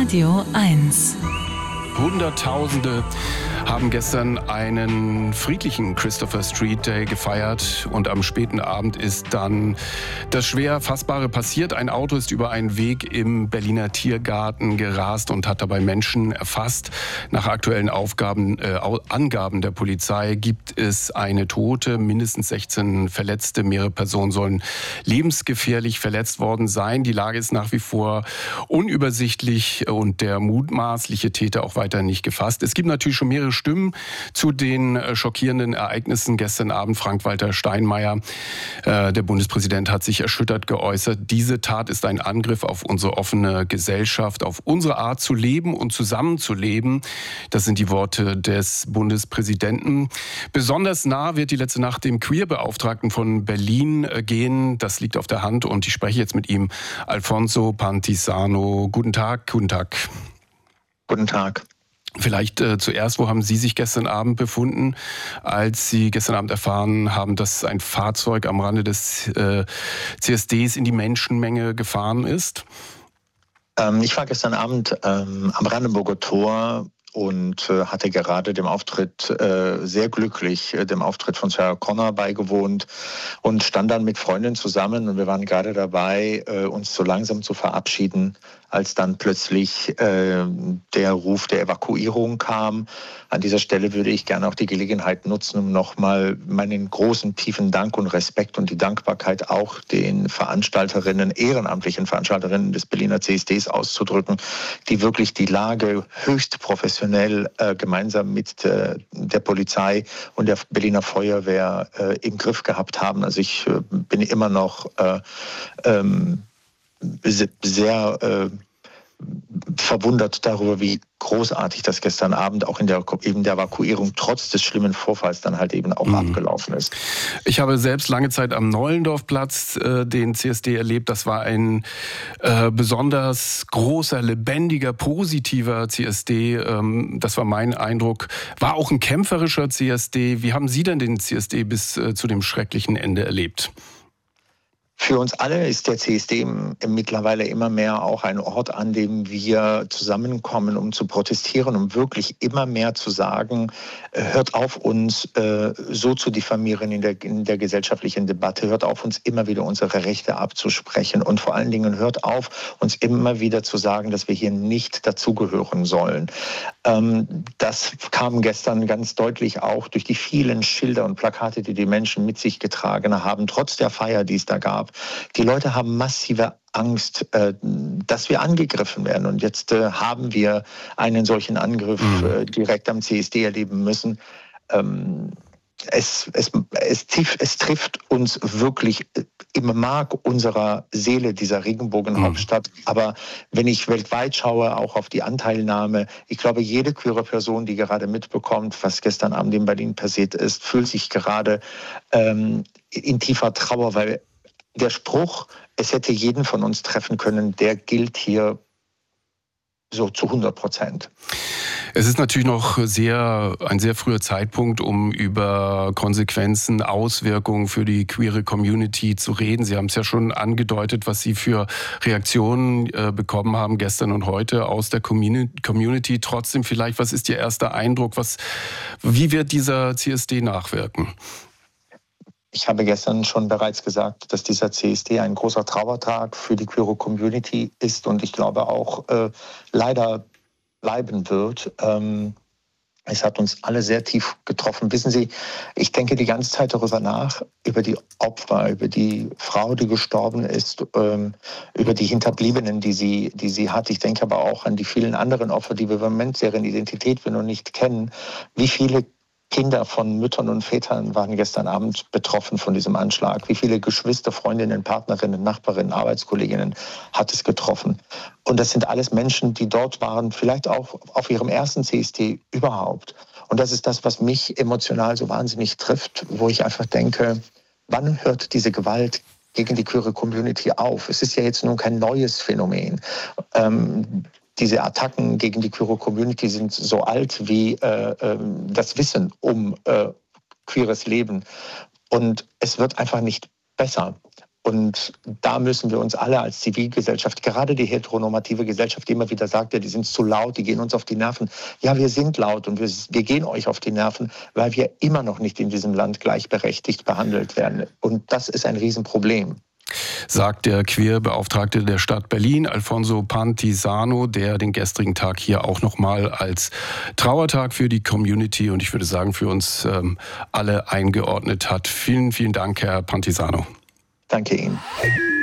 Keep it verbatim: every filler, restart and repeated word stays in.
Radio eins. Hunderttausende haben gestern einen friedlichen Christopher Street Day gefeiert und am späten Abend ist dann das schwer Fassbare passiert. Ein Auto ist über einen Weg im Berliner Tiergarten gerast und hat dabei Menschen erfasst. Nach aktuellen Aufgaben, äh, Angaben der Polizei gibt es eine Tote, mindestens sechzehn Verletzte. Mehrere Personen sollen lebensgefährlich verletzt worden sein. Die Lage ist nach wie vor unübersichtlich und der mutmaßliche Täter auch weiter nicht gefasst. Es gibt natürlich schon mehrere Stimmen zu den schockierenden Ereignissen gestern Abend. Frank-Walter Steinmeier, äh, der Bundespräsident, hat sich erschüttert geäußert. Diese Tat ist ein Angriff auf unsere offene Gesellschaft, auf unsere Art zu leben und zusammenzuleben. Das sind die Worte des Bundespräsidenten. Besonders nah wird die letzte Nacht dem Queerbeauftragten von Berlin gehen. Das liegt auf der Hand und ich spreche jetzt mit ihm. Alfonso Pantisano. Guten Tag. Guten Tag. Guten Tag. Vielleicht äh, zuerst, wo haben Sie sich gestern Abend befunden, als Sie gestern Abend erfahren haben, dass ein Fahrzeug am Rande des äh, C S Ds in die Menschenmenge gefahren ist? Ähm, ich war gestern Abend ähm, am Brandenburger Tor und äh, hatte gerade dem Auftritt, äh, sehr glücklich, äh, dem Auftritt von Sarah Connor beigewohnt und stand dann mit Freundinnen zusammen und wir waren gerade dabei, äh, uns so langsam zu verabschieden, als dann plötzlich äh, der Ruf der Evakuierung kam. An dieser Stelle würde ich gerne auch die Gelegenheit nutzen, um nochmal meinen großen, tiefen Dank und Respekt und die Dankbarkeit auch den Veranstalterinnen, ehrenamtlichen Veranstalterinnen des Berliner C S Ds auszudrücken, die wirklich die Lage höchst professionell äh, gemeinsam mit äh, der Polizei und der Berliner Feuerwehr äh, im Griff gehabt haben. Also ich äh, bin immer noch äh, ähm, sehr äh, verwundert darüber, wie großartig das gestern Abend auch in der, eben der Evakuierung trotz des schlimmen Vorfalls dann halt eben auch mhm. abgelaufen ist. Ich habe selbst lange Zeit am Nollendorfplatz äh, den C S D erlebt. Das war ein äh, besonders großer, lebendiger, positiver C S D. Ähm, das war mein Eindruck. War auch ein kämpferischer C S D. Wie haben Sie denn den C S D bis äh, zu dem schrecklichen Ende erlebt? Für uns alle ist der C S D mittlerweile immer mehr auch ein Ort, an dem wir zusammenkommen, um zu protestieren, um wirklich immer mehr zu sagen, hört auf, uns äh, so zu diffamieren in der, in der gesellschaftlichen Debatte, hört auf, uns immer wieder unsere Rechte abzusprechen und vor allen Dingen hört auf, uns immer wieder zu sagen, dass wir hier nicht dazugehören sollen. Ähm, das kam gestern ganz deutlich auch durch die vielen Schilder und Plakate, die die Menschen mit sich getragen haben, trotz der Feier, die es da gab. Die Leute haben massive Angst, äh, dass wir angegriffen werden. Und jetzt äh, haben wir einen solchen Angriff äh, direkt am C S D erleben müssen. Ähm, es, es, es, tief, es trifft uns wirklich im Mark unserer Seele, dieser Regenbogenhauptstadt. Mhm. Aber wenn ich weltweit schaue, auch auf die Anteilnahme, ich glaube, jede queere Person, die gerade mitbekommt, was gestern Abend in Berlin passiert ist, fühlt sich gerade ähm, in tiefer Trauer, weil der Spruch, es hätte jeden von uns treffen können, der gilt hier so zu hundert Prozent. Es ist natürlich noch sehr, ein sehr früher Zeitpunkt, um über Konsequenzen, Auswirkungen für die queere Community zu reden. Sie haben es ja schon angedeutet, was Sie für Reaktionen äh, bekommen haben gestern und heute aus der Community. Trotzdem vielleicht, was ist Ihr erster Eindruck? Was, wie wird dieser C S D nachwirken? Ich habe gestern schon bereits gesagt, dass dieser C S D ein großer Trauertag für die queere Community ist und ich glaube auch äh, leider bleiben wird. Ähm, es hat uns alle sehr tief getroffen. Wissen Sie, ich denke die ganze Zeit darüber nach, über die Opfer, über die Frau, die gestorben ist, ähm, über die Hinterbliebenen, die sie, die sie hat. Ich denke aber auch an die vielen anderen Opfer, die wir im Moment, deren Identität wir noch nicht kennen. Wie viele Kinder von Müttern und Vätern waren gestern Abend betroffen von diesem Anschlag. Wie viele Geschwister, Freundinnen, Partnerinnen, Nachbarinnen, Arbeitskolleginnen hat es getroffen? Und das sind alles Menschen, die dort waren, vielleicht auch auf ihrem ersten C S D überhaupt. Und das ist das, was mich emotional so wahnsinnig trifft, wo ich einfach denke, wann hört diese Gewalt gegen die queere Community auf? Es ist ja jetzt nun kein neues Phänomen. Ähm, Diese Attacken gegen die queere Community sind so alt wie äh, äh, das Wissen um äh, queeres Leben. Und es wird einfach nicht besser. Und da müssen wir uns alle als Zivilgesellschaft, gerade die heteronormative Gesellschaft, die immer wieder sagt, ja, die sind zu laut, die gehen uns auf die Nerven. Ja, wir sind laut und wir, wir gehen euch auf die Nerven, weil wir immer noch nicht in diesem Land gleichberechtigt behandelt werden. Und das ist ein Riesenproblem. Sagt der Queerbeauftragte der Stadt Berlin, Alfonso Pantisano, der den gestrigen Tag hier auch nochmal als Trauertag für die Community und ich würde sagen für uns ähm, alle eingeordnet hat. Vielen, vielen Dank, Herr Pantisano. Danke Ihnen.